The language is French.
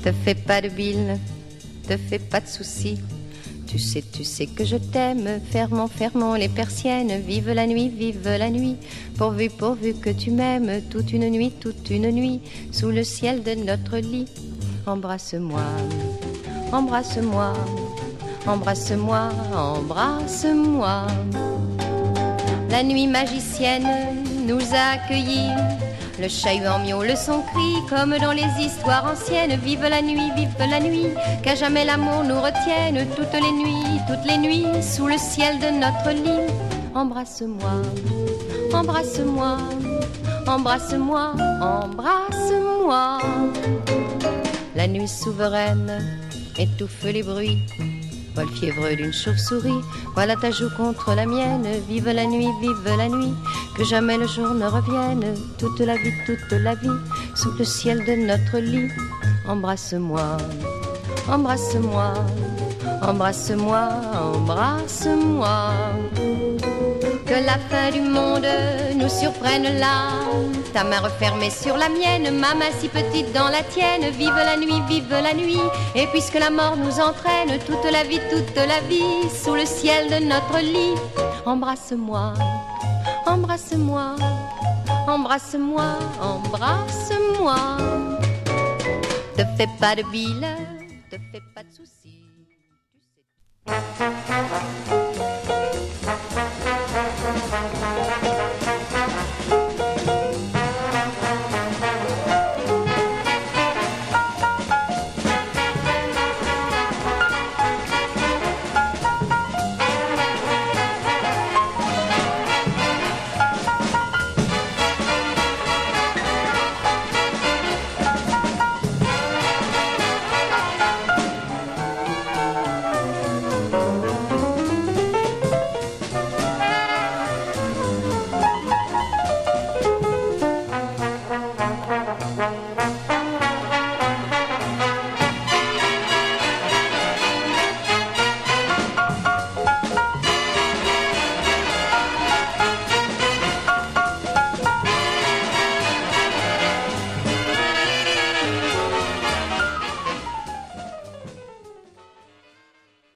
Te fais pas de bile, te fais pas de soucis. Tu sais que je t'aime. Fermons, fermons les persiennes. Vive la nuit, pourvu, pourvu que tu m'aimes. Toute une nuit, sous le ciel de notre lit. Embrasse-moi, embrasse-moi, embrasse-moi, embrasse-moi. La nuit magicienne nous a accueillis. Le chat-huant miaule son cri comme dans les histoires anciennes. Vive la nuit, qu'à jamais l'amour nous retienne. Toutes les nuits, sous le ciel de notre lit. Embrasse-moi, embrasse-moi, embrasse-moi, embrasse-moi. La nuit souveraine étouffe les bruits. Vol fiévreux d'une chauve-souris, voilà ta joue contre la mienne. Vive la nuit, que jamais le jour ne revienne. Toute la vie, sous le ciel de notre lit. Embrasse-moi, embrasse-moi, embrasse-moi, embrasse-moi. Que la fin du monde nous surprenne là. Ta main refermée sur la mienne, ma main si petite dans la tienne. Vive la nuit, et puisque la mort nous entraîne, toute la vie, sous le ciel de notre lit. Embrasse-moi, embrasse-moi, embrasse-moi, embrasse-moi. Te fais pas de bile, te fais pas de soucis.